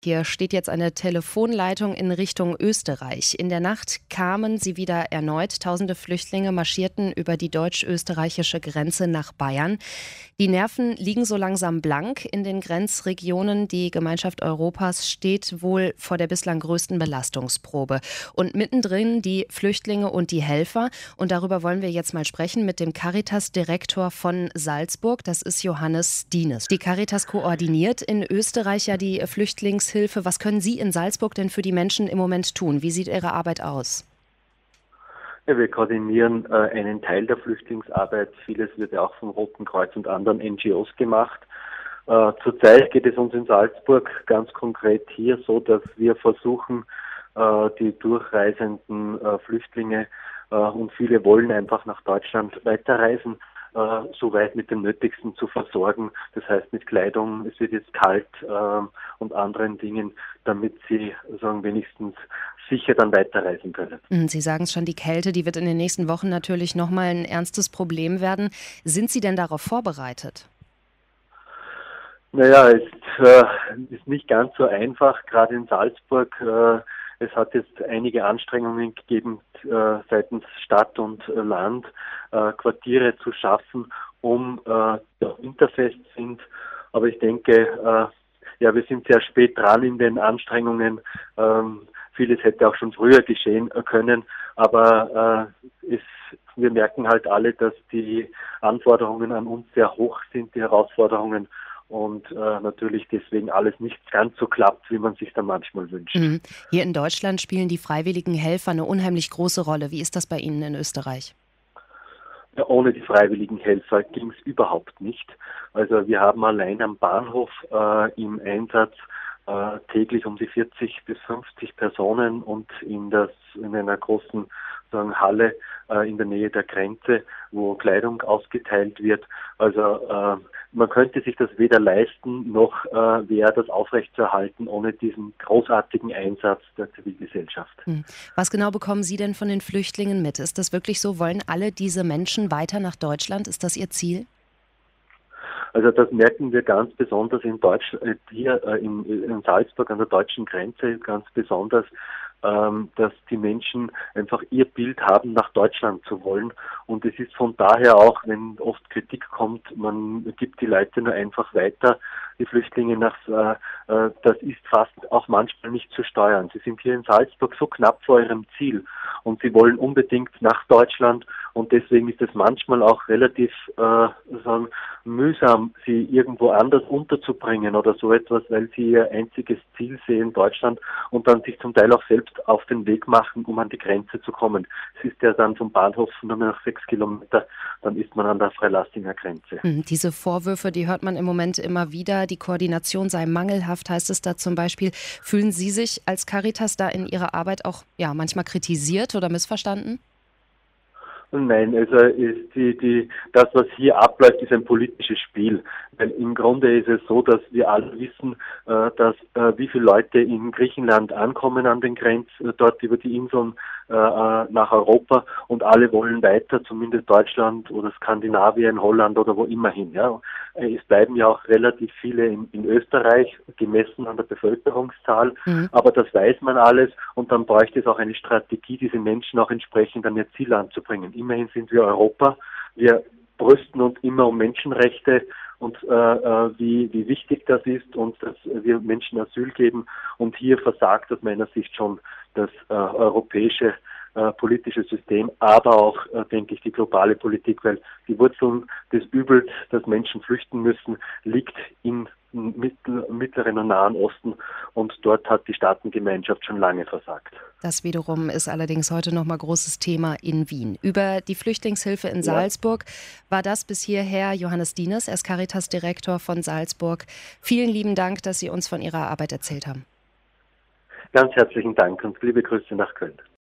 Hier steht jetzt eine Telefonleitung in Richtung Österreich. In der Nacht kamen sie wieder erneut. Tausende Flüchtlinge marschierten über die deutsch-österreichische Grenze nach Bayern. Die Nerven liegen so langsam blank in den Grenzregionen. Die Gemeinschaft Europas steht wohl vor der bislang größten Belastungsprobe. Und mittendrin die Flüchtlinge und die Helfer. Und darüber wollen wir jetzt mal sprechen mit dem Caritas-Direktor von Salzburg. Das ist Johannes Dienes. Die Caritas koordiniert in Österreich ja die Flüchtlingshilfe. Was können Sie in Salzburg denn für die Menschen im Moment tun? Wie sieht Ihre Arbeit aus? Ja, wir koordinieren einen Teil der Flüchtlingsarbeit. Vieles wird ja auch vom Roten Kreuz und anderen NGOs gemacht. Zurzeit geht es uns in Salzburg ganz konkret hier so, dass wir versuchen, die durchreisenden Flüchtlinge und viele wollen einfach nach Deutschland weiterreisen, soweit mit dem Nötigsten zu versorgen. Das heißt mit Kleidung, es wird jetzt kalt und anderen Dingen, damit sie wenigstens sicher dann weiterreisen können. Sie sagen es schon, die Kälte, die wird in den nächsten Wochen natürlich nochmal ein ernstes Problem werden. Sind Sie denn darauf vorbereitet? Naja, es ist nicht ganz so einfach, gerade in Salzburg. Es hat jetzt einige Anstrengungen gegeben seitens Stadt und Land, Quartiere zu schaffen, winterfest sind. Aber ich denke, wir sind sehr spät dran in den Anstrengungen. Vieles hätte auch schon früher geschehen können, aber wir merken halt alle, dass die Anforderungen an uns sehr hoch sind, die Herausforderungen. Und natürlich deswegen alles nicht ganz so klappt, wie man sich dann manchmal wünscht. Hier in Deutschland spielen die freiwilligen Helfer eine unheimlich große Rolle. Wie ist das bei Ihnen in Österreich? Ja, ohne die freiwilligen Helfer ging es überhaupt nicht. Also wir haben allein am Bahnhof im Einsatz täglich um die 40 bis 50 Personen und in einer großen Halle in der Nähe der Grenze, wo Kleidung ausgeteilt wird. Also man könnte sich das weder leisten, noch wäre das aufrechtzuerhalten ohne diesen großartigen Einsatz der Zivilgesellschaft. Was genau bekommen Sie denn von den Flüchtlingen mit? Ist das wirklich so? Wollen alle diese Menschen weiter nach Deutschland? Ist das Ihr Ziel? Also das merken wir ganz besonders in Deutschland, hier in Salzburg an der deutschen Grenze ganz besonders, dass die Menschen einfach ihr Bild haben, nach Deutschland zu wollen. Und es ist von daher auch, wenn oft Kritik kommt, man gibt die Leute nur einfach weiter, die Flüchtlinge das ist fast auch manchmal nicht zu steuern. Sie sind hier in Salzburg so knapp vor ihrem Ziel und sie wollen unbedingt nach Deutschland und deswegen ist es manchmal auch relativ mühsam, sie irgendwo anders unterzubringen oder so etwas, weil sie ihr einziges Ziel sehen, Deutschland, und dann sich zum Teil auch selbst auf den Weg machen, um an die Grenze zu kommen. Es ist ja dann vom Bahnhof nur noch 6 Kilometer, dann ist man an der Freilassinger Grenze. Diese Vorwürfe, die hört man im Moment immer wieder. Die Koordination sei mangelhaft, heißt es da zum Beispiel. Fühlen Sie sich als Caritas da in Ihrer Arbeit auch manchmal kritisiert oder missverstanden? Nein, also das, was hier abläuft, ist ein politisches Spiel. Weil im Grunde ist es so, dass wir alle wissen, dass wie viele Leute in Griechenland ankommen an den Grenzen, dort über die Inseln nach Europa und alle wollen weiter, zumindest Deutschland oder Skandinavien, Holland oder wo immer hin. Ja. Es bleiben ja auch relativ viele in Österreich, gemessen an der Bevölkerungszahl, aber das weiß man alles und dann bräuchte es auch eine Strategie, diese Menschen auch entsprechend an ihr Ziel anzubringen. Immerhin sind wir Europa, wir brüsten uns immer um Menschenrechte und wie wichtig das ist und dass wir Menschen Asyl geben. Und hier versagt aus meiner Sicht schon das europäische politische System, aber auch, denke ich, die globale Politik, weil die Wurzeln des Übels, dass Menschen flüchten müssen, liegt im Mittleren und Nahen Osten und dort hat die Staatengemeinschaft schon lange versagt. Das wiederum ist allerdings heute noch mal großes Thema in Wien. Über die Flüchtlingshilfe in Salzburg war das bis hierher Johannes Dienes, er ist Caritas-Direktor von Salzburg. Vielen lieben Dank, dass Sie uns von Ihrer Arbeit erzählt haben. Ganz herzlichen Dank und liebe Grüße nach Köln.